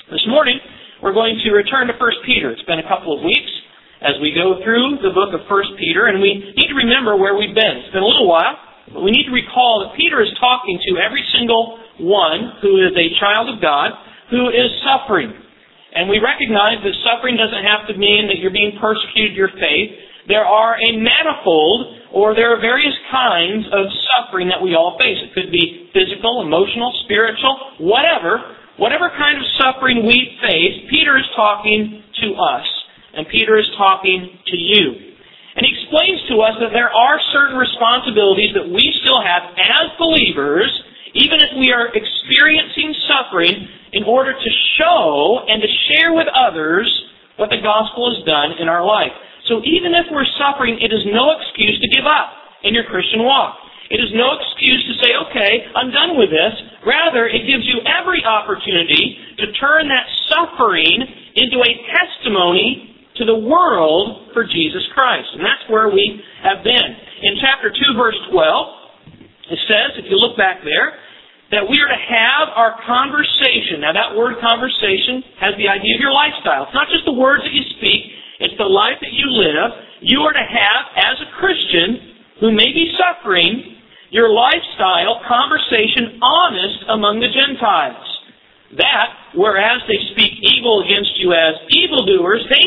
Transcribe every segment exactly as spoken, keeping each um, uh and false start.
This morning, we're going to return to First Peter. It's been a couple of weeks as we go through the book of First Peter, and we need to remember where we've been. It's been a little while, but we need to recall that Peter is talking to every single one who is a child of God who is suffering. And we recognize that suffering doesn't have to mean that you're being persecuted your faith. There are a manifold, or there are various kinds of suffering that we all face. It could be physical, emotional, spiritual, whatever. Whatever kind of suffering we face, Peter is talking to us. And Peter is talking to you. And he explains to us that there are certain responsibilities that we still have as believers, even if we are experiencing suffering, in order to show and to share with others what the gospel has done in our life. So even if we're suffering, it is no excuse to give up in your Christian walk. It is no excuse to say, okay, I'm done with this. Rather, it gives you every opportunity to turn that suffering into a testimony to the world for Jesus Christ. And that's where we have been. In chapter two, verse twelve, it says, if you look back there, that we are to have our conversation. Now that word conversation has the idea of your lifestyle. It's not just the words that you speak, it's the life that you live. You are to have, as a Christian who may be suffering, your lifestyle, conversation, honest among the Gentiles. That, whereas they speak evil against you as evildoers, they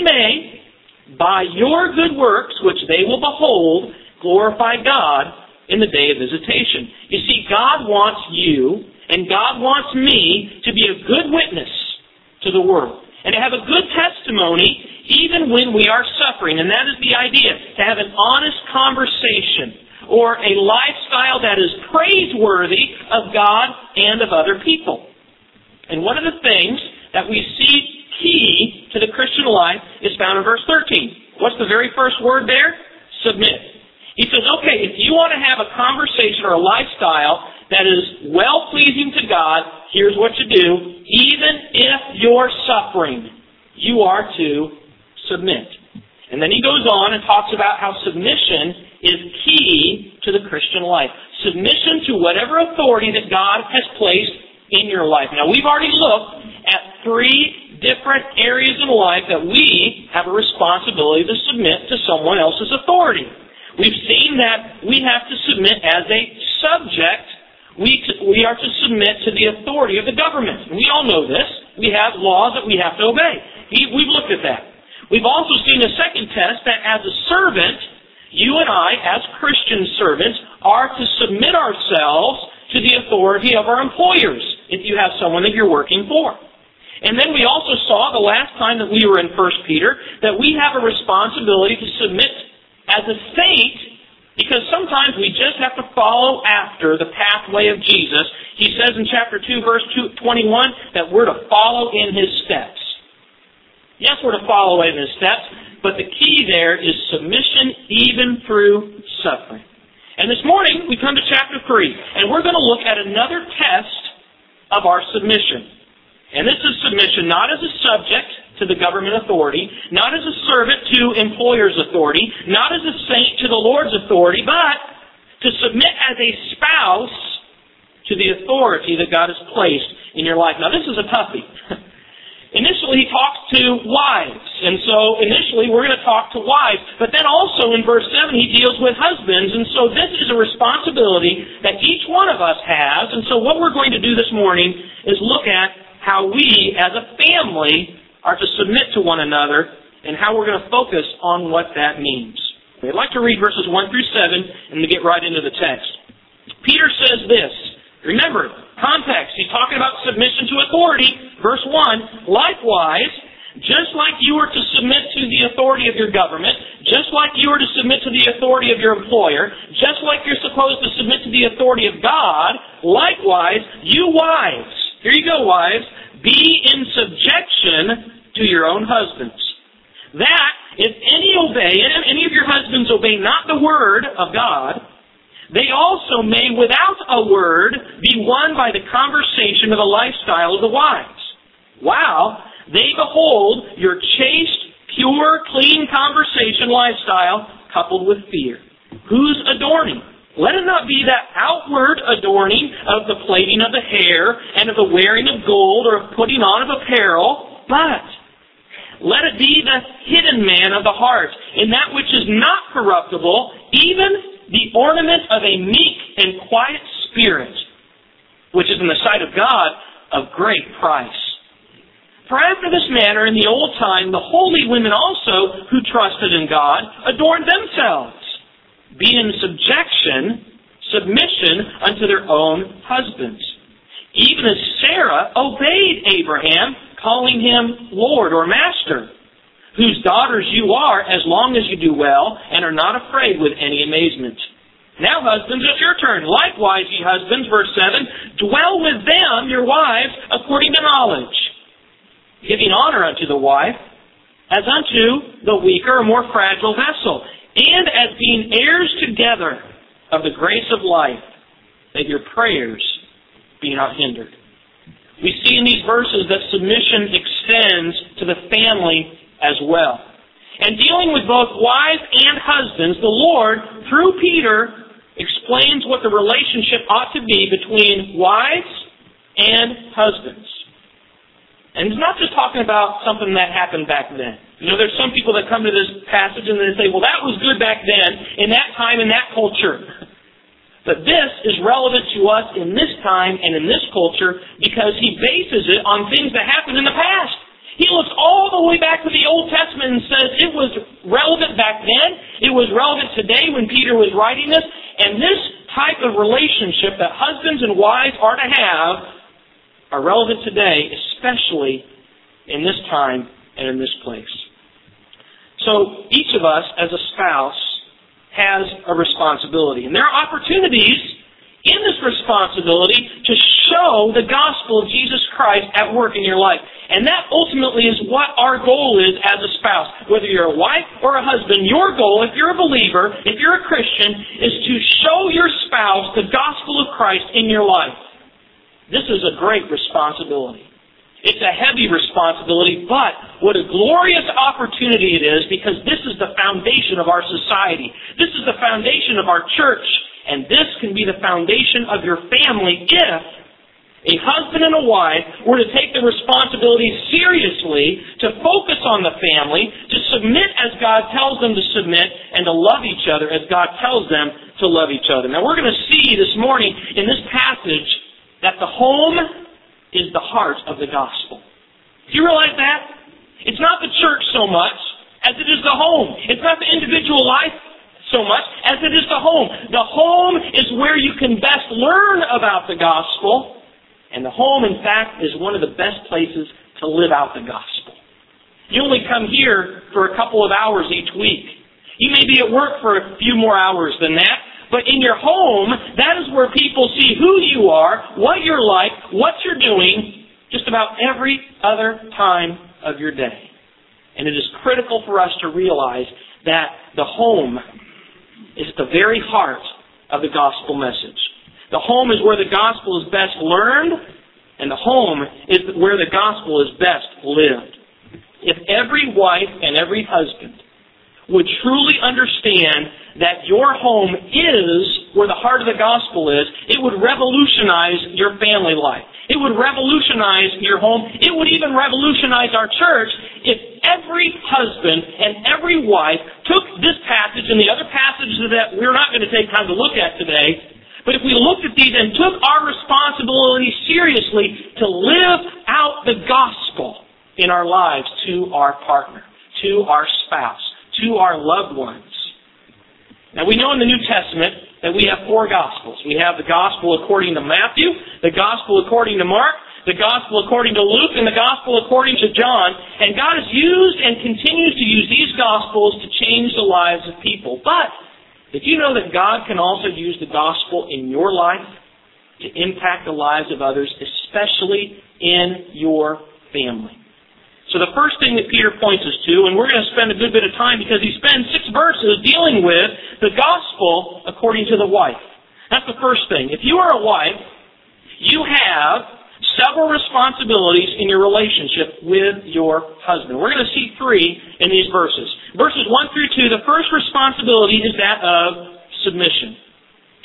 may, by your good works, which they will behold, glorify God in the day of visitation. You see, God wants you and God wants me to be a good witness to the world and to have a good testimony even when we are suffering. And that is the idea, to have an honest conversation or a lifestyle that is praiseworthy of God and of other people. And one of the things that we see key to the Christian life is found in verse thirteen. What's the very first word there? Submit. He says, okay, if you want to have a conversation or a lifestyle that is well-pleasing to God, here's what you do. Even if you're suffering, you are to submit. And then he goes on and talks about how submission is key to the Christian life. Submission to whatever authority that God has placed in your life. Now, we've already looked at three different areas in life that we have a responsibility to submit to someone else's authority. We've seen that we have to submit as a subject. We, we are to submit to the authority of the government. And we all know this. We have laws that we have to obey. We've looked at that. We've also seen a second test that as a servant, you and I, as Christian servants, are to submit ourselves to the authority of our employers, if you have someone that you're working for. And then we also saw the last time that we were in First Peter that we have a responsibility to submit as a saint, because sometimes we just have to follow after the pathway of Jesus. He says in chapter two, verse twenty-one, that we're to follow in His steps. Yes, we're to follow in His steps, but the key there is submission even through suffering. And this morning, we come to chapter three, and we're going to look at another test of our submission. And this is submission not as a subject to the government authority, not as a servant to employer's authority, not as a saint to the Lord's authority, but to submit as a spouse to the authority that God has placed in your life. Now, this is a toughie. Initially, he talks to wives, and so initially we're going to talk to wives, but then also in verse seven he deals with husbands, and so this is a responsibility that each one of us has, and so what we're going to do this morning is look at how we, as a family, are to submit to one another, and how we're going to focus on what that means. I'd like to read verses one through seven and to get right into the text. Peter says this. Remember, context. He's talking about submission to authority. Verse one, likewise, just like you are to submit to the authority of your government, just like you are to submit to the authority of your employer, just like you're supposed to submit to the authority of God, likewise, you wives, here you go, wives, be in subjection to your own husbands. That, if any obey, if any of your husbands obey not the word of God, they also may, without a word, be won by the conversation of the lifestyle of the wives. Wow! They behold your chaste, pure, clean conversation lifestyle coupled with fear. Whose adorning? Let it not be that outward adorning of the plaiting of the hair and of the wearing of gold or of putting on of apparel, but let it be the hidden man of the heart, in that which is not corruptible, even the ornament of a meek and quiet spirit, which is in the sight of God of great price. For after this manner in the old time the holy women also who trusted in God adorned themselves, being in subjection, submission unto their own husbands. Even as Sarah obeyed Abraham, calling him Lord or Master, whose daughters you are as long as you do well and are not afraid with any amazement. Now, husbands, it's your turn. Likewise, ye husbands, verse seven, dwell with them, your wives, according to knowledge, giving honor unto the wife, as unto the weaker or more fragile vessel, and as being heirs together of the grace of life, that your prayers be not hindered. We see in these verses that submission extends to the family as well. And dealing with both wives and husbands, the Lord, through Peter, explains what the relationship ought to be between wives and husbands. And it's not just talking about something that happened back then. You know, there's some people that come to this passage and they say, well, that was good back then, in that time, in that culture. But this is relevant to us in this time and in this culture because he bases it on things that happened in the past. He looks all the way back to the Old Testament and says it was relevant back then, it was relevant today when Peter was writing this, and this type of relationship that husbands and wives are to have are relevant today, especially in this time and in this place. So each of us as a spouse has a responsibility. And there are opportunities in this responsibility to show the gospel of Jesus Christ at work in your life. And that ultimately is what our goal is as a spouse. Whether you're a wife or a husband, your goal, if you're a believer, if you're a Christian, is to show your spouse the gospel of Christ in your life. This is a great responsibility. It's a heavy responsibility, but what a glorious opportunity it is because this is the foundation of our society. This is the foundation of our church. And this can be the foundation of your family if a husband and a wife were to take the responsibility seriously, to focus on the family, to submit as God tells them to submit, and to love each other as God tells them to love each other. Now we're going to see this morning in this passage that the home is the heart of the gospel. Do you realize that? It's not the church so much as it is the home. It's not the individual life so much as it is the home. The home is where you can best learn about the gospel. And the home, in fact, is one of the best places to live out the gospel. You only come here for a couple of hours each week. You may be at work for a few more hours than that. But in your home, that is where people see who you are, what you're like, what you're doing, just about every other time of your day. And it is critical for us to realize that the home is at the very heart of the gospel message. The home is where the gospel is best learned, and the home is where the gospel is best lived. If every wife and every husband would truly understand that your home is where the heart of the gospel is, it would revolutionize your family life. It would revolutionize your home. It would even revolutionize our church if every husband and every wife took this passage and the other passages that we're not going to take time to look at today, but if we looked at these and took our responsibility seriously to live out the gospel in our lives to our partner, to our spouse, to our loved ones. Now we know in the New Testament that we have four Gospels. We have the Gospel according to Matthew, the Gospel according to Mark, the Gospel according to Luke, and the Gospel according to John. And God has used and continues to use these Gospels to change the lives of people. But did you know that God can also use the Gospel in your life to impact the lives of others, especially in your family? So the first thing that Peter points us to, and we're going to spend a good bit of time because he spends six verses dealing with the gospel according to the wife. That's the first thing. If you are a wife, you have several responsibilities in your relationship with your husband. We're going to see three in these verses. Verses one through two, the first responsibility is that of submission.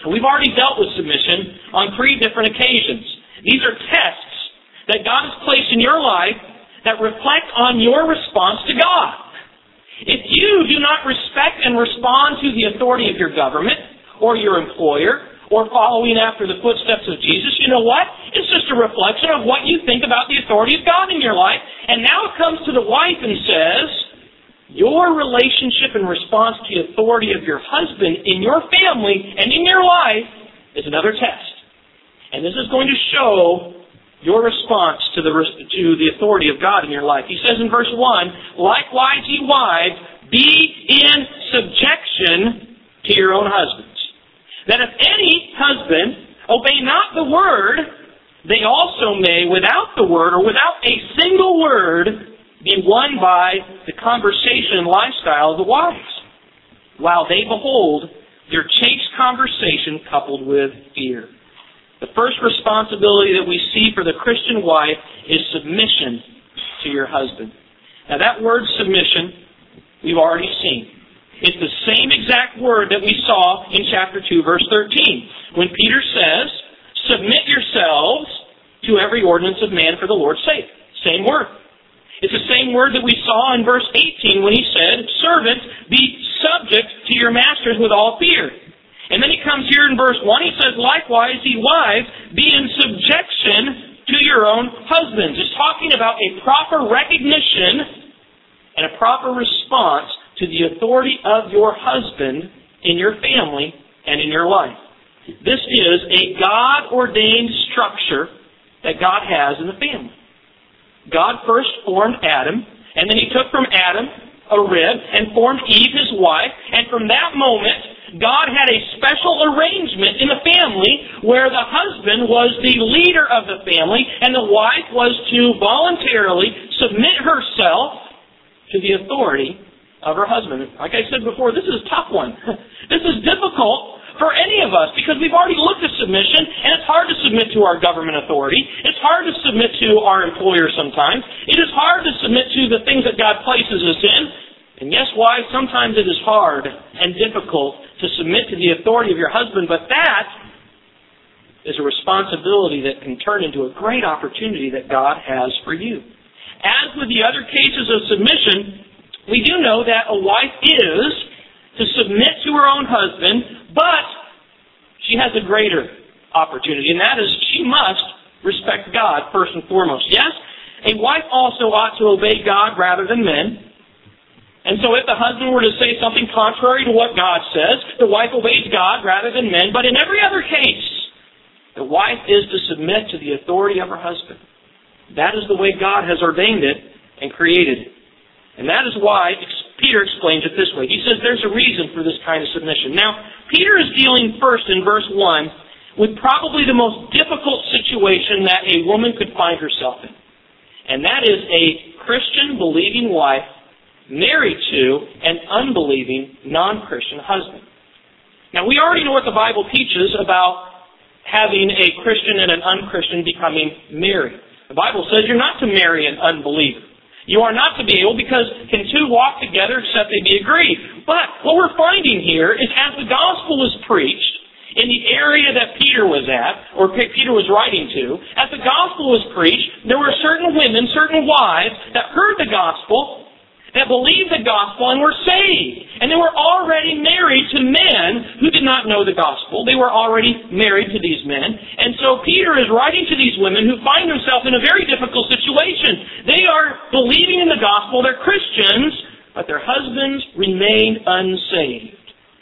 We've already dealt with submission on three different occasions. These are tests that God has placed in your life that reflect on your response to God. If you do not respect and respond to the authority of your government or your employer or following after the footsteps of Jesus, you know what? It's just a reflection of what you think about the authority of God in your life. And now it comes to the wife and says, your relationship and response to the authority of your husband in your family and in your life is another test. And this is going to show your response to the to the authority of God in your life. He says in verse one, likewise, ye wives, be in subjection to your own husbands. That if any husband obey not the word, they also may, without the word or without a single word, be won by the conversation and lifestyle of the wives, while they behold their chaste conversation coupled with fear. The first responsibility that we see for the Christian wife is submission to your husband. Now that word submission, we've already seen. It's the same exact word that we saw in chapter two, verse thirteen, when Peter says, submit yourselves to every ordinance of man for the Lord's sake. Same word. It's the same word that we saw in verse eighteen when he said, servants, be subject to your masters with all fear. And then he comes here in verse one, he says, likewise, ye wives, be in subjection to your own husbands. It's talking about a proper recognition and a proper response to the authority of your husband in your family and in your life. This is a God-ordained structure that God has in the family. God first formed Adam, and then He took from Adam a rib and formed Eve, his wife, and from that moment, God had a special arrangement in the family where the husband was the leader of the family and the wife was to voluntarily submit herself to the authority of her husband. Like I said before, this is a tough one. This is difficult for any of us because we've already looked at submission, and it's hard to submit to our government authority. It's hard to submit to our employer sometimes. It is hard to submit to the things that God places us in. And yes, wives, sometimes it is hard and difficult to submit to the authority of your husband, but that is a responsibility that can turn into a great opportunity that God has for you. As with the other cases of submission, we do know that a wife is to submit to her own husband, but she has a greater opportunity, and that is she must respect God first and foremost. Yes, a wife also ought to obey God rather than men. And so if the husband were to say something contrary to what God says, the wife obeys God rather than men. But in every other case, the wife is to submit to the authority of her husband. That is the way God has ordained it and created it. And that is why Peter explains it this way. He says there's a reason for this kind of submission. Now, Peter is dealing first in verse one with probably the most difficult situation that a woman could find herself in. And that is a Christian believing wife married to an unbelieving non-Christian husband. Now, we already know what the Bible teaches about having a Christian and an unchristian becoming married. The Bible says you're not to marry an unbeliever. You are not to be able, because can two walk together except they be agreed? But what we're finding here is as the gospel was preached in the area that Peter was at, or Peter was writing to, as the gospel was preached, there were certain women, certain wives that heard the gospel, that believed the gospel and were saved. And they were already married to men who did not know the gospel. They were already married to these men. And so Peter is writing to these women who find themselves in a very difficult situation. They are believing in the gospel. They're Christians, but their husbands remained unsaved.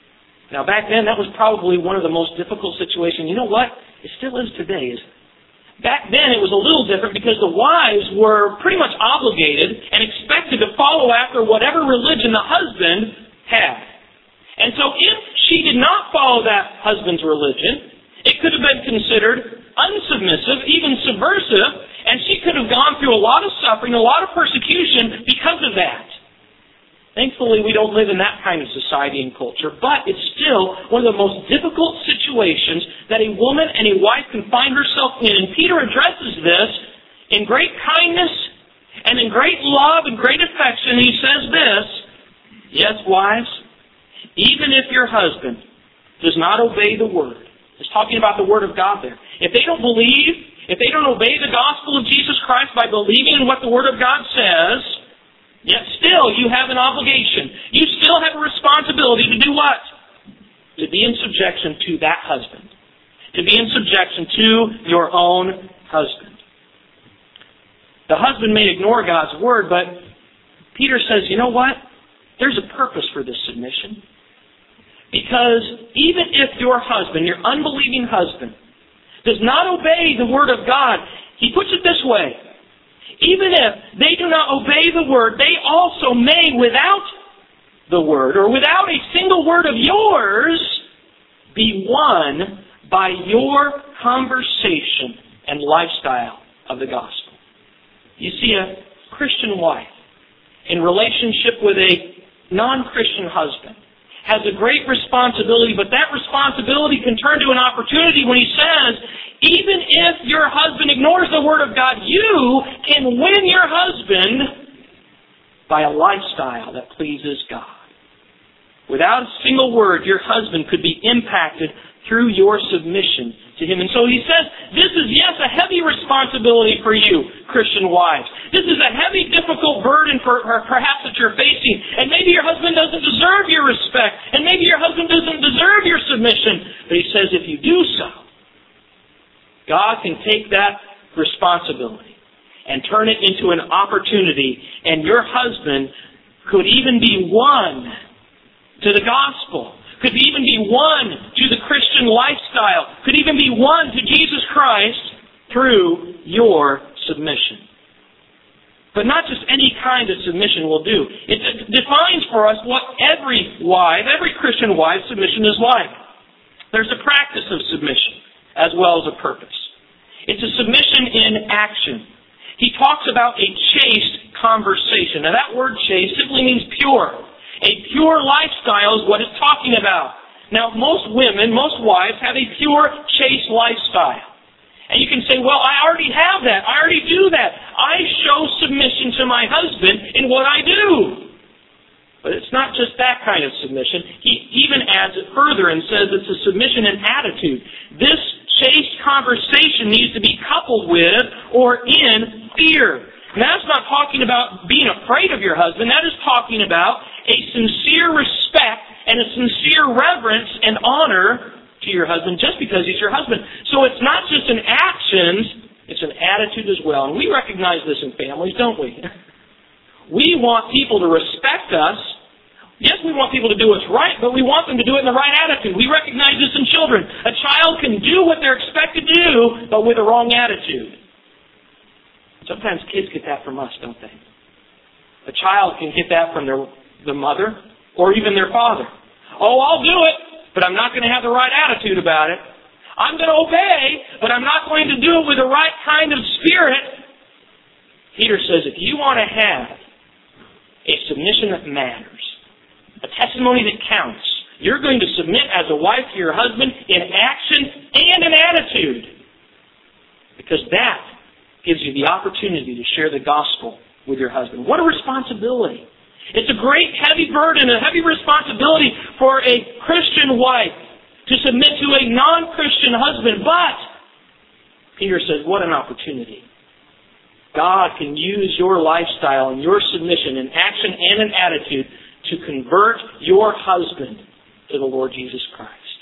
Now back then, that was probably one of the most difficult situations. You know what? It still is today, isn't it? Back then it was a little different because the wives were pretty much obligated and expected to follow after whatever religion the husband had. And so if she did not follow that husband's religion, it could have been considered unsubmissive, even subversive, and she could have gone through a lot of suffering, a lot of persecution because of that. Thankfully, we don't live in that kind of society and culture, but it's still one of the most difficult situations that a woman and a wife can find herself in. And Peter addresses this in great kindness and in great love and great affection. He says this, yes, wives, even if your husband does not obey the word, It's talking about the Word of God there. If they don't believe, if they don't obey the gospel of Jesus Christ by believing in what the Word of God says, yet still you have an obligation. You still have a responsibility to do what? To be in subjection to that husband. To be in subjection to your own husband. The husband may ignore God's Word, but Peter says, you know what? There's a purpose for this submission. Because even if your husband, your unbelieving husband, does not obey the Word of God, he puts it this way. Even if they do not obey the Word, they also may, without the Word, or without a single word of yours, be won by your conversation and lifestyle of the gospel. You see, a Christian wife in relationship with a non-Christian husband has a great responsibility, but that responsibility can turn to an opportunity when he says, even if your husband ignores the Word of God, you can win your husband by a lifestyle that pleases God. Without a single word, your husband could be impacted through your submission to him. And so he says, this is, yes, a heavy responsibility for you, Christian wives. This is a heavy, difficult burden for, for perhaps that you're facing. And maybe your husband doesn't deserve your respect. And maybe your husband doesn't deserve your submission. But he says, if you do so, God can take that responsibility and turn it into an opportunity. And your husband could even be won to the gospel. Could even be won to the Christian lifestyle. Could even be won to Jesus Christ through your submission. But not just any kind of submission will do. It defines for us what every wife, every Christian wife's submission is like. There's a practice of submission as well as a purpose. It's a submission in action. He talks about a chaste conversation. Now that word chaste simply means pure. A pure lifestyle is what it's talking about. Now, most women, most wives have a pure, chaste lifestyle. And you can say, well, I already have that. I already do that. I show submission to my husband in what I do. But it's not just that kind of submission. He even adds it further and says it's a submission in attitude. This chaste conversation needs to be coupled with or in fear. And that's not talking about being afraid of your husband. That is talking about a sincere respect and a sincere reverence and honor to your husband just because he's your husband. So it's not just an action, it's an attitude as well. And we recognize this in families, don't we? We want people to respect us. Yes, we want people to do what's right, but we want them to do it in the right attitude. We recognize this in children. A child can do what they're expected to do, but with the wrong attitude. Sometimes kids get that from us, don't they? A child can get that from their the mother or even their father. Oh, I'll do it, but I'm not going to have the right attitude about it. I'm going to obey, but I'm not going to do it with the right kind of spirit. Peter says if you want to have a submission that matters, a testimony that counts, you're going to submit as a wife to your husband in action and in attitude. Because that gives you the opportunity to share the gospel with your husband. What a responsibility. It's a great heavy burden, a heavy responsibility for a Christian wife to submit to a non-Christian husband. But, Peter says, what an opportunity. God can use your lifestyle and your submission in action and in attitude to convert your husband to the Lord Jesus Christ.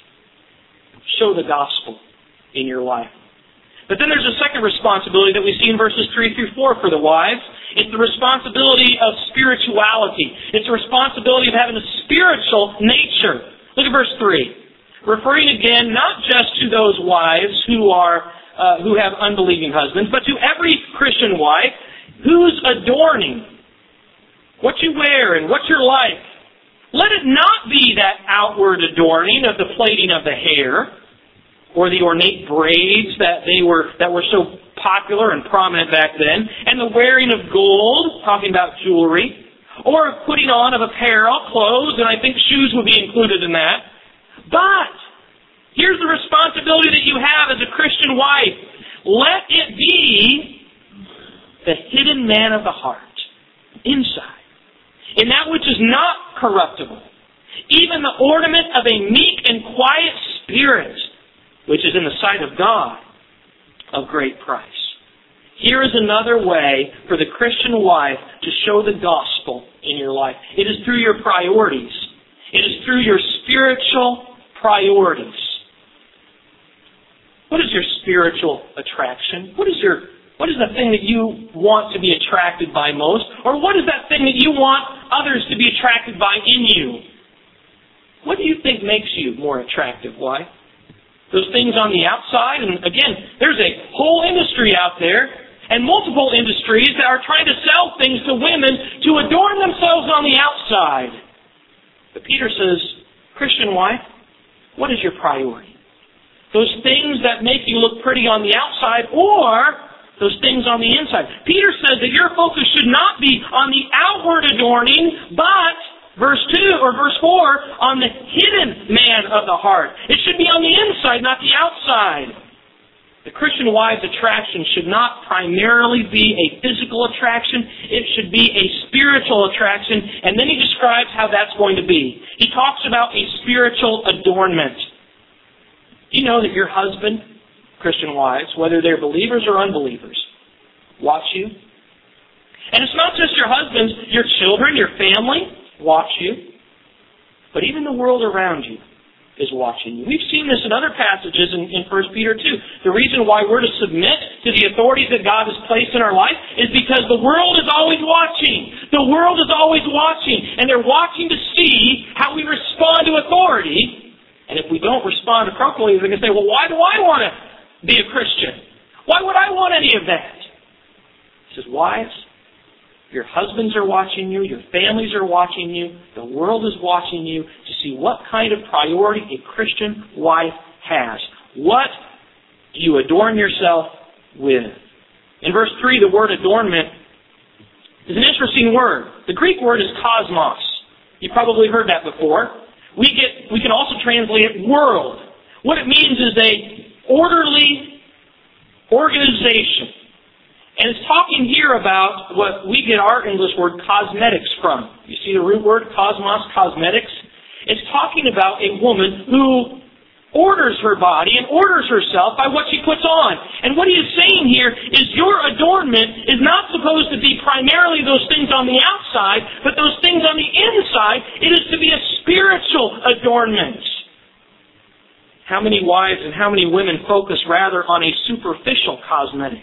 Show the gospel in your life. But then there's a second responsibility that we see in verses three through four for the wives. It's the responsibility of spirituality. It's the responsibility of having a spiritual nature. Look at verse three. Referring again not just to those wives who are uh, who have unbelieving husbands, but to every Christian wife who's adorning what you wear and what you're like. Let it not be that outward adorning of the plaiting of the hair, or the ornate braids that they were that were so popular and prominent back then, and the wearing of gold, talking about jewelry, or putting on of apparel, clothes, and I think shoes would be included in that. But here's the responsibility that you have as a Christian wife. Let it be the hidden man of the heart, inside, in that which is not corruptible, even the ornament of a meek and quiet spirit, which is in the sight of God of great price. Here is another way for the Christian wife to show the gospel in your life. It is through your priorities. It is through your spiritual priorities. What is your spiritual attraction? What is your what is the thing that you want to be attracted by most? Or what is that thing that you want others to be attracted by in you? What do you think makes you more attractive, wife? Those things on the outside? And again, there's a whole industry out there and multiple industries that are trying to sell things to women to adorn themselves on the outside. But Peter says, Christian wife, what is your priority? Those things that make you look pretty on the outside, or those things on the inside. Peter says that your focus should not be on the outward adorning, but, verse two or verse four, on the hidden man of the heart. It should be on the inside, not the outside. The Christian wife's attraction should not primarily be a physical attraction. It should be a spiritual attraction. And then he describes how that's going to be. He talks about a spiritual adornment. You know that your husband, Christian wives, whether they're believers or unbelievers, watch you. And it's not just your husbands, your children, your family watch you. But even the world around you is watching you. We've seen this in other passages in, in First Peter two. The reason why we're to submit to the authorities that God has placed in our life is because the world is always watching. The world is always watching. And they're watching to see how we respond to authority. And if we don't respond appropriately, they're going to say, well, why do I want to be a Christian? Why would I want any of that? He says, wives, your husbands are watching you, your families are watching you, the world is watching you to see what kind of priority a Christian wife has. What do you adorn yourself with? In verse three, the word adornment is an interesting word. The Greek word is cosmos. You've probably heard that before. We get we can also translate it world. What it means is a orderly organization. And it's talking here about what we get our English word cosmetics from. You see the root word, cosmos, cosmetics? It's talking about a woman who orders her body and orders herself by what she puts on. And what he is saying here is your adornment is not supposed to be primarily those things on the outside, but those things on the inside. It is to be a spiritual adornment. How many wives and how many women focus rather on a superficial cosmetic?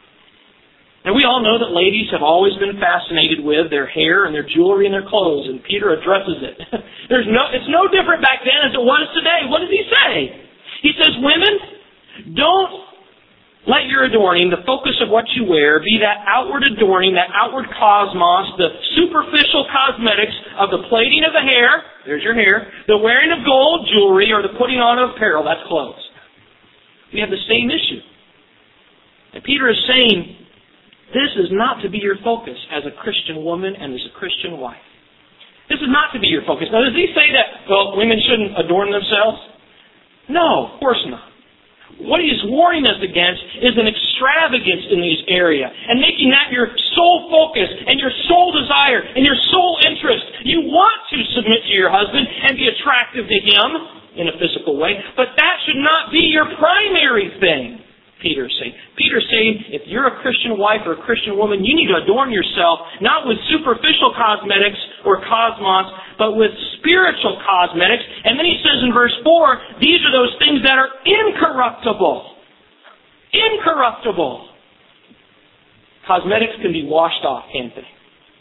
And we all know that ladies have always been fascinated with their hair and their jewelry and their clothes, and Peter addresses it. There's no, it's no different back then as it was today. What does he say? He says, women, don't let your adorning, the focus of what you wear, be that outward adorning, that outward cosmos, the superficial cosmetics of the plaiting of the hair, there's your hair, the wearing of gold, jewelry, or the putting on of apparel, that's clothes. We have the same issue. And Peter is saying, this is not to be your focus as a Christian woman and as a Christian wife. This is not to be your focus. Now, does he say that, well, women shouldn't adorn themselves? No, of course not. What he is warning us against is an extravagance in this area and making that your sole focus and your sole desire and your sole interest. You want to submit to your husband and be attractive to him in a physical way, but that should not be your primary thing. Peter's saying. Peter's saying, if you're a Christian wife or a Christian woman, you need to adorn yourself, not with superficial cosmetics or cosmos, but with spiritual cosmetics. And then he says in verse four, these are those things that are incorruptible. Incorruptible. Cosmetics can be washed off, can't they?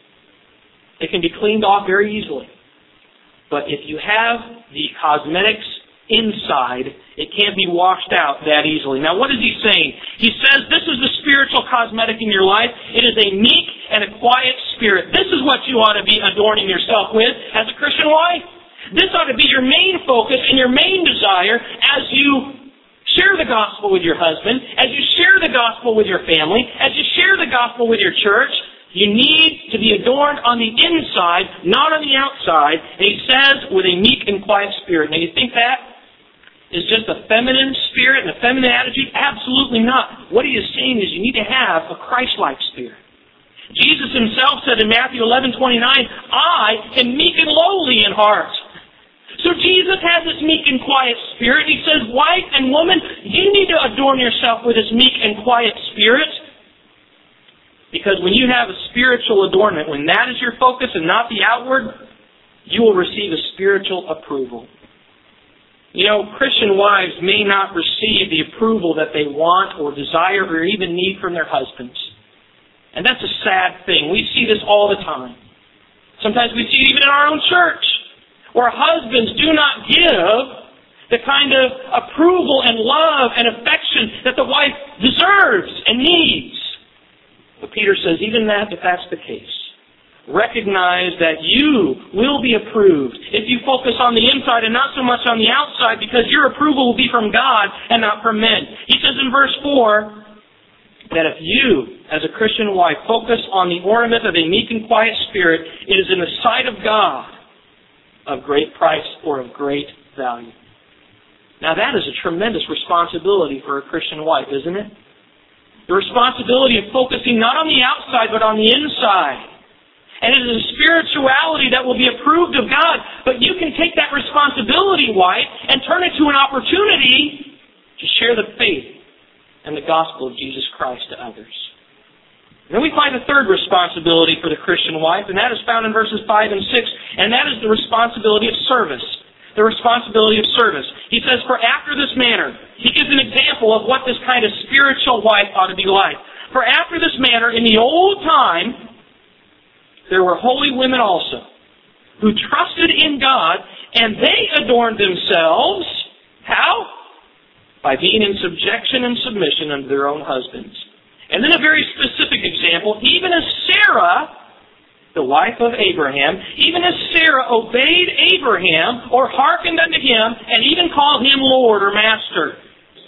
They can be cleaned off very easily. But if you have the cosmetics inside, it can't be washed out that easily. Now, what is he saying? He says this is the spiritual cosmetic in your life. It is a meek and a quiet spirit. This is what you ought to be adorning yourself with as a Christian wife. This ought to be your main focus and your main desire as you share the gospel with your husband, as you share the gospel with your family, as you share the gospel with your church. You need to be adorned on the inside, not on the outside. And he says, with a meek and quiet spirit. Now, you think that is just a feminine spirit and a feminine attitude? Absolutely not. What he is saying is you need to have a Christ-like spirit. Jesus himself said in Matthew eleven twenty-nine, I am meek and lowly in heart. So Jesus has this meek and quiet spirit. He says, wife and woman, you need to adorn yourself with this meek and quiet spirit. Because when you have a spiritual adornment, when that is your focus and not the outward, you will receive a spiritual approval. You know, Christian wives may not receive the approval that they want or desire or even need from their husbands. And that's a sad thing. We see this all the time. Sometimes we see it even in our own church, where husbands do not give the kind of approval and love and affection that the wife deserves and needs. But Peter says, even that, if that's the case, recognize that you will be approved if you focus on the inside and not so much on the outside, because your approval will be from God and not from men. He says in verse four that if you, as a Christian wife, focus on the ornament of a meek and quiet spirit, it is in the sight of God of great price or of great value. Now that is a tremendous responsibility for a Christian wife, isn't it? The responsibility of focusing not on the outside but on the inside. And it is a spirituality that will be approved of God. But you can take that responsibility, wife, and turn it to an opportunity to share the faith and the gospel of Jesus Christ to others. Then we find a third responsibility for the Christian wife, and that is found in verses five and six, and that is the responsibility of service. The responsibility of service. He says, for after this manner, he gives an example of what this kind of spiritual wife ought to be like. For after this manner, in the old time, there were holy women also, who trusted in God, and they adorned themselves, how? By being in subjection and submission unto their own husbands. And then a very specific example, even as Sarah, the wife of Abraham, even as Sarah obeyed Abraham, or hearkened unto him, and even called him Lord or Master.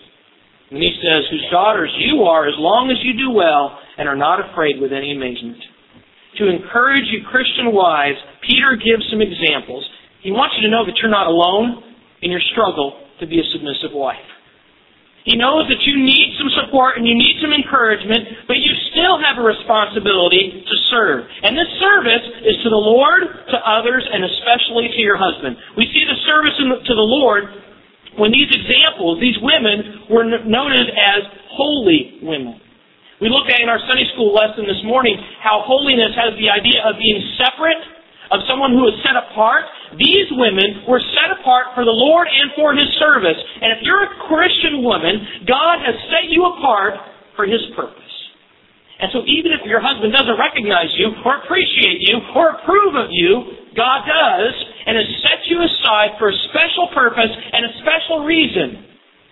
And he says, whose daughters you are, as long as you do well, and are not afraid with any amazement. To encourage you Christian wives, Peter gives some examples. He wants you to know that you're not alone in your struggle to be a submissive wife. He knows that you need some support and you need some encouragement, but you still have a responsibility to serve. And this service is to the Lord, to others, and especially to your husband. We see the service to the Lord when these examples, these women, were noted as holy women. We looked at in our Sunday school lesson this morning how holiness has the idea of being separate, of someone who is set apart. These women were set apart for the Lord and for His service. And if you're a Christian woman, God has set you apart for His purpose. And so even if your husband doesn't recognize you or appreciate you or approve of you, God does and has set you aside for a special purpose and a special reason.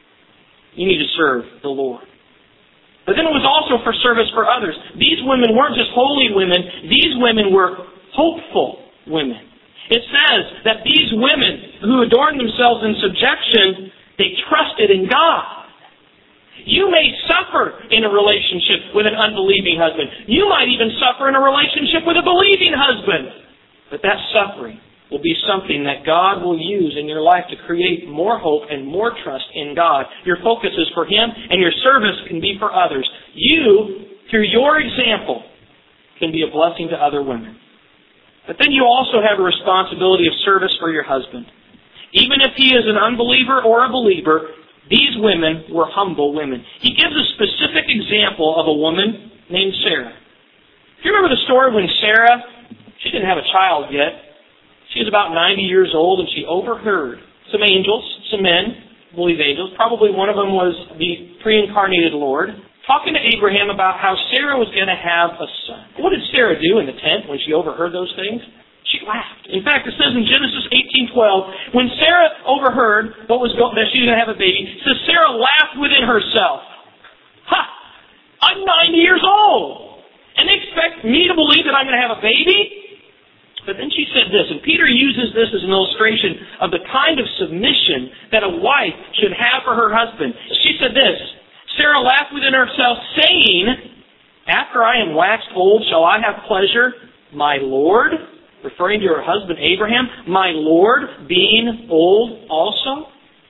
You need to serve the Lord. But then it was also for service for others. These women weren't just holy women. These women were hopeful women. It says that these women who adorned themselves in subjection, they trusted in God. You may suffer in a relationship with an unbelieving husband. You might even suffer in a relationship with a believing husband. But that suffering will be something that God will use in your life to create more hope and more trust in God. Your focus is for Him, and your service can be for others. You, through your example, can be a blessing to other women. But then you also have a responsibility of service for your husband. Even if he is an unbeliever or a believer, these women were humble women. He gives a specific example of a woman named Sarah. Do you remember the story when Sarah, she didn't have a child yet. She was about ninety years old, and she overheard some angels, some men, I believe angels, probably one of them was the pre-incarnated Lord, talking to Abraham about how Sarah was going to have a son. What did Sarah do in the tent when she overheard those things? She laughed. In fact, it says in Genesis eighteen twelve, when Sarah overheard what was go- that she was going to have a baby, it says Sarah laughed within herself. Ha! I'm ninety years old, and they expect me to believe that I'm going to have a baby? But then she said this, and Peter uses this as an illustration of the kind of submission that a wife should have for her husband. She said this, Sarah laughed within herself, saying, after I am waxed old, shall I have pleasure, my Lord, referring to her husband Abraham, my Lord being old also?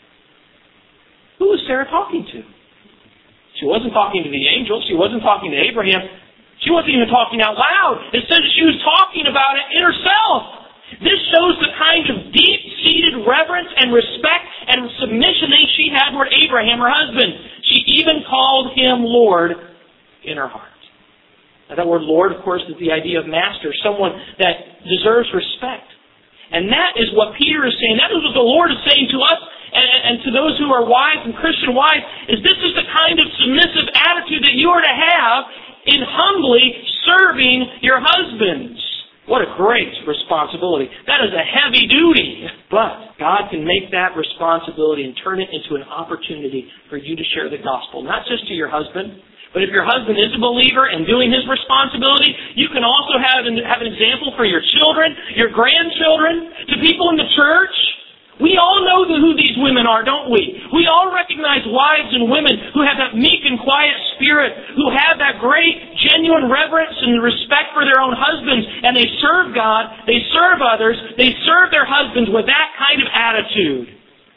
Who was Sarah talking to? She wasn't talking to the angel. She wasn't talking to Abraham. She wasn't even talking out loud. It says she was talking about it in herself. This shows the kind of deep deep-seated reverence and respect and submission that she had toward Abraham, her husband. She even called him Lord in her heart. Now, that word Lord, of course, is the idea of master, someone that deserves respect. And that is what Peter is saying. That is what the Lord is saying to us and, and to those who are wives and Christian wives, is this is the kind of submissive attitude that you are to have in humbly serving your husbands. What a great responsibility. That is a heavy duty. But God can make that responsibility and turn it into an opportunity for you to share the gospel, not just to your husband, but if your husband is a believer and doing his responsibility, you can also have an, have an example for your children, your grandchildren, to people in the church. We all know who these women are, don't we? We all recognize wives and women who have that meek and quiet spirit, who have that great, genuine reverence and respect for their own husbands, and they serve God, they serve others, they serve their husbands with that kind of attitude.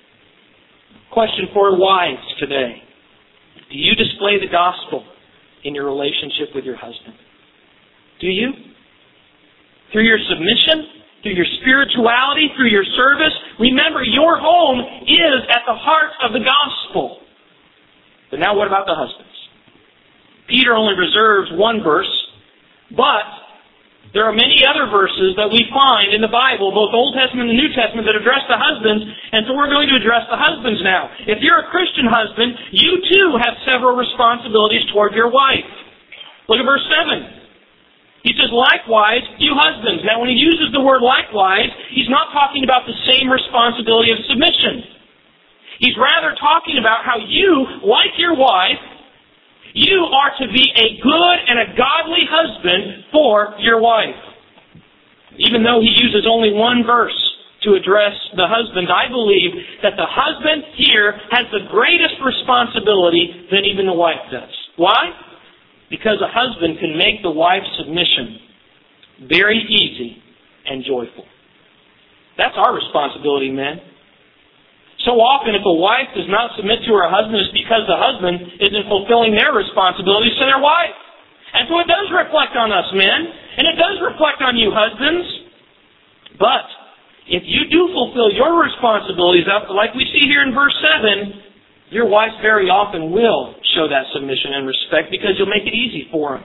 Question for wives today. Do you display the gospel in your relationship with your husband? Do you? Through your submission? Through your spirituality? Through your service? Remember, your home is at the heart of the gospel. But now what about the husbands? Peter only reserves one verse, but there are many other verses that we find in the Bible, both Old Testament and New Testament, that address the husbands, and so we're going to address the husbands now. If you're a Christian husband, you too have several responsibilities toward your wife. Look at verse seven. He says, likewise, you husbands. Now when he uses the word likewise, he's not talking about the same responsibility of submission. He's rather talking about how you, like your wife, you are to be a good and a godly husband for your wife. Even though he uses only one verse to address the husband, I believe that the husband here has the greatest responsibility than even the wife does. Why? Because a husband can make the wife's submission very easy and joyful. That's our responsibility, men. So often, if a wife does not submit to her husband, it's because the husband isn't fulfilling their responsibilities to their wife. And so it does reflect on us, men. And it does reflect on you, husbands. But if you do fulfill your responsibilities, like we see here in verse seven, your wife very often will show that submission and respect because you'll make it easy for them.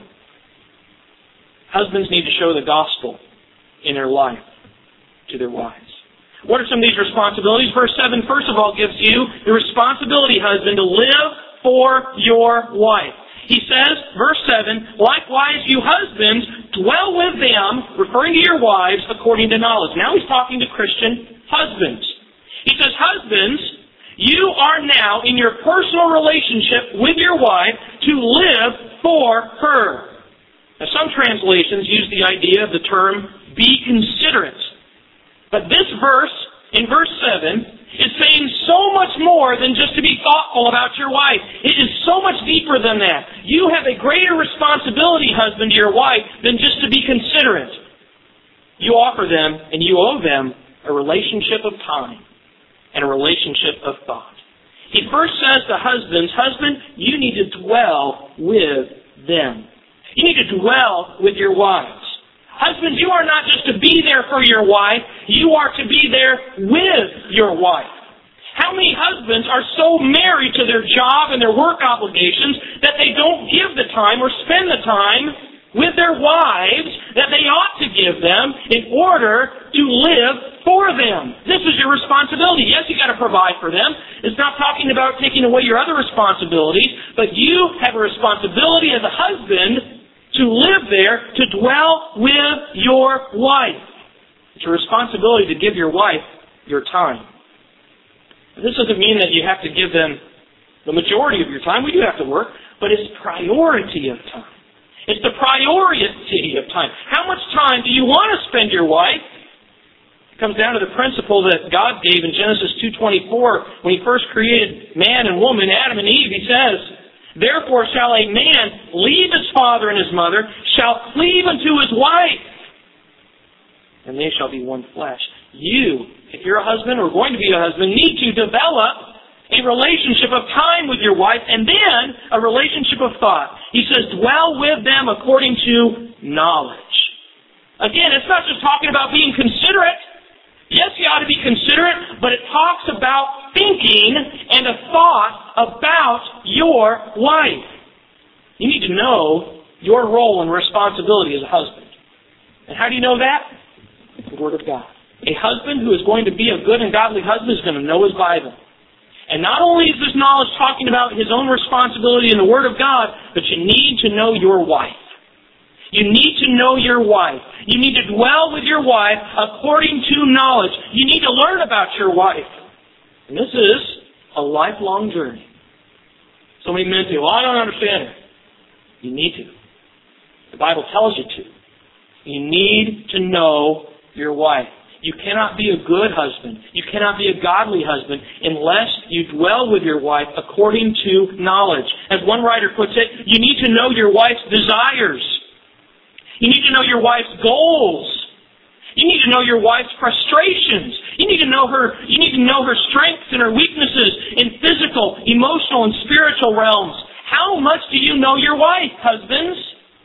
Husbands need to show the gospel in their life to their wives. What are some of these responsibilities? Verse seven, first of all, gives you the responsibility, husband, to live for your wife. He says, verse seven, likewise, you husbands, dwell with them, referring to your wives, according to knowledge. Now he's talking to Christian husbands. He says, husbands, you are now in your personal relationship with your wife to live for her. Now some translations use the idea of the term, be considerate. But this verse, in verse seven, is saying so much more than just to be thoughtful about your wife. It is so much deeper than that. You have a greater responsibility, husband, to your wife than just to be considerate. You offer them, and you owe them, a relationship of time and a relationship of thought. He first says to husbands, husband, you need to dwell with them. You need to dwell with your wives. Husbands, you are not just to be there for your wife, you are to be there with your wife. How many husbands are so married to their job and their work obligations that they don't give the time or spend the time with their wives that they ought to give them in order to live for them? This is your responsibility. Yes, you've got to provide for them. It's not talking about taking away your other responsibilities, but you have a responsibility as a husband to live there, to dwell with your wife. It's your responsibility to give your wife your time. This doesn't mean that you have to give them the majority of your time. We do have to work, but it's priority of time. It's the priority of time. How much time do you want to spend your wife? It comes down to the principle that God gave in Genesis two twenty-four when He first created man and woman, Adam and Eve. He says, therefore shall a man leave his father and his mother, shall cleave unto his wife, and they shall be one flesh. You, if you're a husband or going to be a husband, need to develop a relationship of time with your wife and then a relationship of thought. He says, dwell with them according to knowledge. Again, it's not just talking about being considerate. Yes, you ought to be considerate, but it talks about thinking and a thought about your wife. You need to know your role and responsibility as a husband. And how do you know that? The Word of God. A husband who is going to be a good and godly husband is going to know his Bible. And not only is this knowledge talking about his own responsibility in the Word of God, but you need to know your wife. You need to know your wife. You need to dwell with your wife according to knowledge. You need to learn about your wife. And this is a lifelong journey. So many men say, well, I don't understand her. You need to. The Bible tells you to. You need to know your wife. You cannot be a good husband. You cannot be a godly husband unless you dwell with your wife according to knowledge. As one writer puts it, you need to know your wife's desires. You need to know your wife's goals. You need to know your wife's frustrations. You need to know her, you need to know her strengths and her weaknesses in physical, emotional, and spiritual realms. How much do you know your wife, husbands?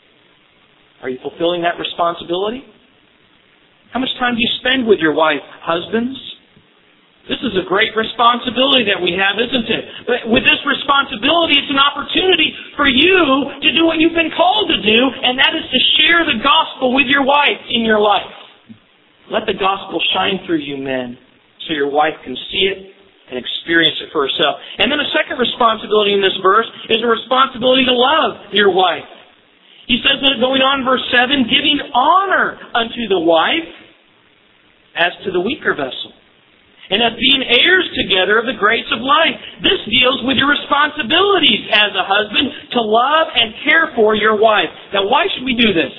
Are you fulfilling that responsibility? How much time do you spend with your wife, husbands? This is a great responsibility that we have, isn't it? But with this responsibility, it's an opportunity for you to do what you've been called to do, and that is to share the gospel with your wife in your life. Let the gospel shine through you, men, so your wife can see it and experience it for herself. And then a second responsibility in this verse is a responsibility to love your wife. He says that going on in verse seven, giving honor unto the wife as to the weaker vessel, and as being heirs together of the grace of life. This deals with your responsibilities as a husband to love and care for your wife. Now, why should we do this?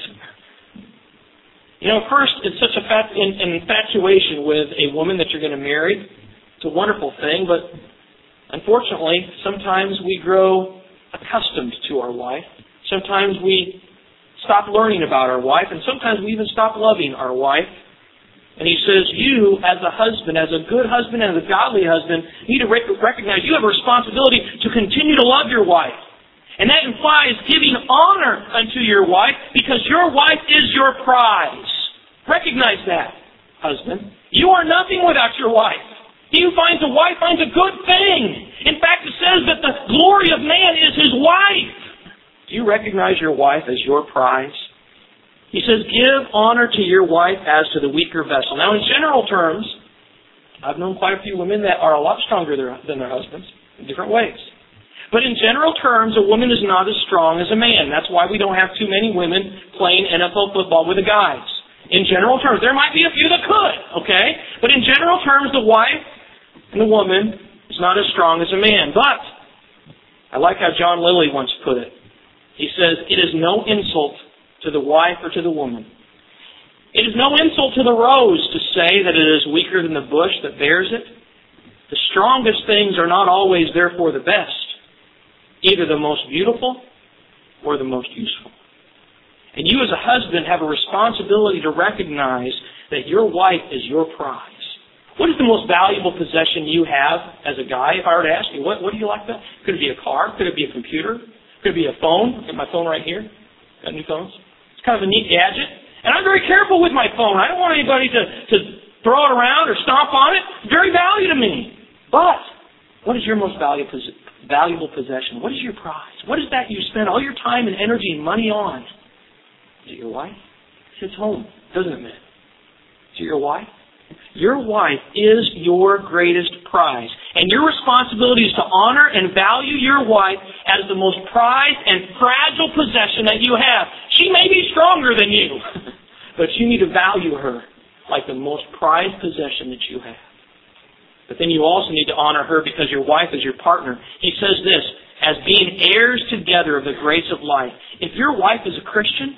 You know, first, it's such a fat, an infatuation with a woman that you're going to marry. It's a wonderful thing, but unfortunately, sometimes we grow accustomed to our wife. Sometimes we stop learning about our wife, and sometimes we even stop loving our wife. And he says, you, as a husband, as a good husband and as a godly husband, need to rec- recognize you have a responsibility to continue to love your wife. And that implies giving honor unto your wife, because your wife is your prize. Recognize that, husband. You are nothing without your wife. He who finds a wife finds a good thing. In fact, it says that the glory of man is his wife. Do you recognize your wife as your prize? He says, give honor to your wife as to the weaker vessel. Now, in general terms, I've known quite a few women that are a lot stronger than their husbands in different ways. But in general terms, a woman is not as strong as a man. That's why we don't have too many women playing N F L football with the guys. In general terms, there might be a few that could, okay? But in general terms, the wife and the woman is not as strong as a man. But I like how John Lilly once put it. He says, it is no insult to the wife or to the woman. It is no insult to the rose to say that it is weaker than the bush that bears it. The strongest things are not always therefore the best, either the most beautiful or the most useful. And you as a husband have a responsibility to recognize that your wife is your prize. What is the most valuable possession you have as a guy? If I were to ask you, what, what do you like that? Could it be a car? Could it be a computer? Could it be a phone? I've got my phone right here. Got new phones. It's kind of a neat gadget. And I'm very careful with my phone. I don't want anybody to, to throw it around or stomp on it. It's very valuable to me. But what is your most valuable, valuable possession? What is your prize? What is that you spend all your time and energy and money on? Is it your wife? It's home, doesn't it, man? Is it your wife? Your wife is your greatest prize. And your responsibility is to honor and value your wife as the most prized and fragile possession that you have. She may be stronger than you, but you need to value her like the most prized possession that you have. But then you also need to honor her because your wife is your partner. He says this, as being heirs together of the grace of life. If your wife is a Christian,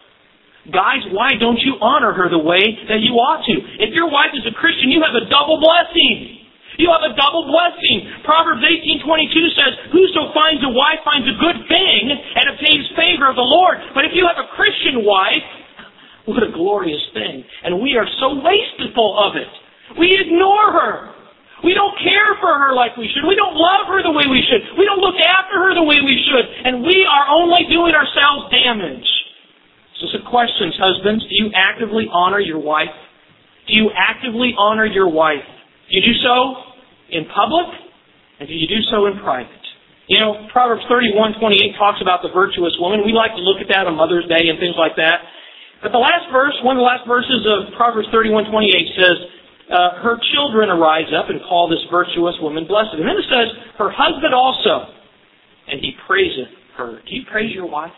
guys, why don't you honor her the way that you ought to? If your wife is a Christian, you have a double blessing. You have a double blessing. Proverbs eighteen twenty-two says, whoso finds a wife finds a good thing and obtains favor of the Lord. But if you have a Christian wife, what a glorious thing. And we are so wasteful of it. We ignore her. We don't care for her like we should. We don't love her the way we should. We don't look after her the way we should. And we are only doing ourselves damage. So some questions, husbands. Do you actively honor your wife? Do you actively honor your wife? Do you do so in public? And do you do so in private? You know, Proverbs thirty-one twenty-eight talks about the virtuous woman. We like to look at that on Mother's Day and things like that. But the last verse, one of the last verses of Proverbs thirty-one twenty-eight says, uh, her children arise up and call this virtuous woman blessed. And then it says, her husband also, and he praiseth her. Do you praise your wife?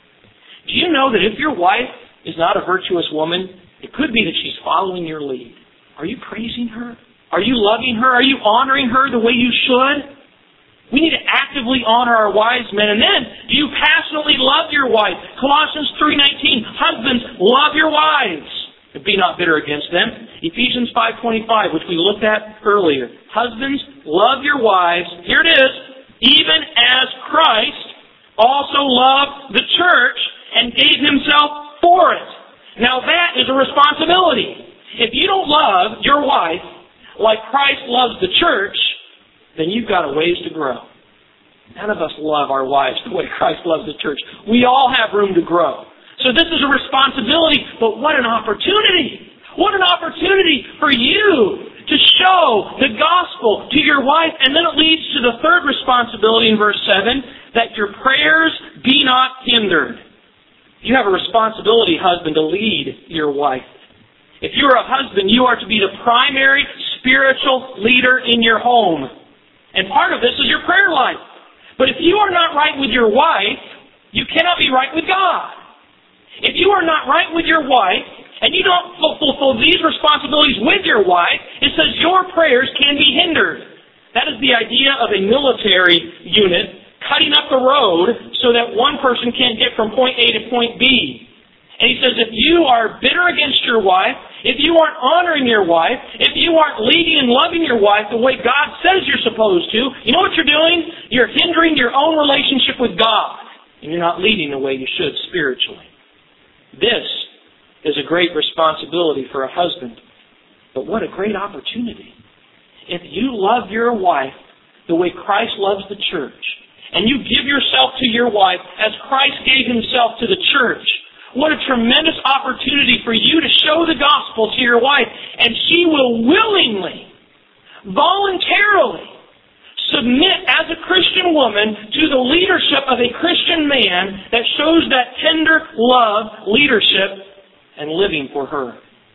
Do you know that if your wife is not a virtuous woman, it could be that she's following your lead? Are you praising her? Are you loving her? Are you honoring her the way you should? We need to actively honor our wives, men. And then, do you passionately love your wife? Colossians three nineteen, husbands, love your wives, and be not bitter against them. Ephesians five twenty-five, which we looked at earlier. Husbands, love your wives. Here it is. Even as Christ also loved the church and gave himself for it. Now that is a responsibility. If you don't love your wife like Christ loves the church, then you've got a ways to grow. None of us love our wives the way Christ loves the church. We all have room to grow. So this is a responsibility, but what an opportunity! What an opportunity for you to show the gospel to your wife. And then it leads to the third responsibility in verse seven, that your prayers be not hindered. You have a responsibility, husband, to lead your wife. If you are a husband, you are to be the primary spiritual leader in your home. And part of this is your prayer life. But if you are not right with your wife, you cannot be right with God. If you are not right with your wife, and you don't fulfill these responsibilities with your wife, it says your prayers can be hindered. That is the idea of a military unit cutting up the road so that one person can't get from point A to point B. And he says, if you are bitter against your wife, if you aren't honoring your wife, if you aren't leading and loving your wife the way God says you're supposed to, you know what you're doing? You're hindering your own relationship with God. And you're not leading the way you should spiritually. This is a great responsibility for a husband. But what a great opportunity. If you love your wife the way Christ loves the church, and you give yourself to your wife as Christ gave himself to the church, what a tremendous opportunity for you to show the gospel to your wife. And she will willingly, voluntarily submit as a Christian woman to the leadership of a Christian man that shows that tender love, leadership, and living for her.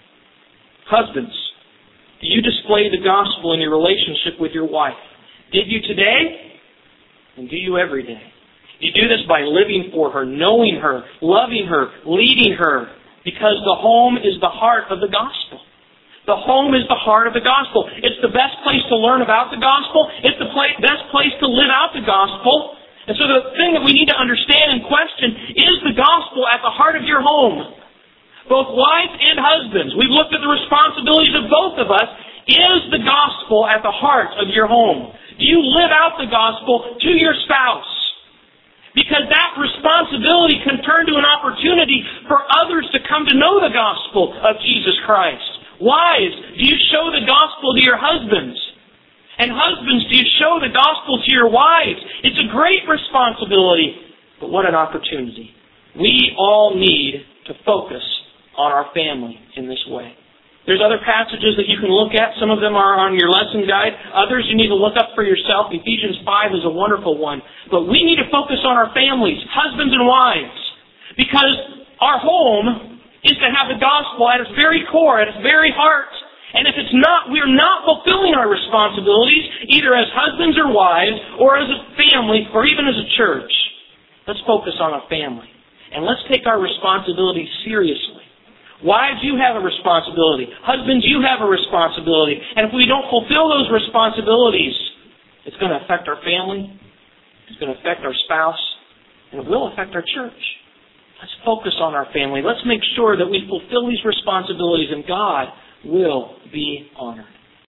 Husbands, do you display the gospel in your relationship with your wife? Did you today? And do you every day? You do this by living for her, knowing her, loving her, leading her, because the home is the heart of the gospel. The home is the heart of the gospel. It's the best place to learn about the gospel. It's the play, best place to live out the gospel. And so the thing that we need to understand and question, is the gospel at the heart of your home? Both wives and husbands, we've looked at the responsibilities of both of us. Is the gospel at the heart of your home? Do you live out the gospel to your spouse? Because that responsibility can turn to an opportunity for others to come to know the gospel of Jesus Christ. Wives, do you show the gospel to your husbands? And husbands, do you show the gospel to your wives? It's a great responsibility, but what an opportunity. We all need to focus on our family in this way. There's other passages that you can look at. Some of them are on your lesson guide. Others you need to look up for yourself. Ephesians five is a wonderful one. But we need to focus on our families, husbands and wives. Because our home is to have the gospel at its very core, at its very heart. And if it's not, we're not fulfilling our responsibilities, either as husbands or wives, or as a family, or even as a church. Let's focus on our family. And let's take our responsibilities seriously. Wives, you have a responsibility. Husbands, you have a responsibility. And if we don't fulfill those responsibilities, it's going to affect our family, it's going to affect our spouse, and it will affect our church. Let's focus on our family. Let's make sure that we fulfill these responsibilities, and God will be honored.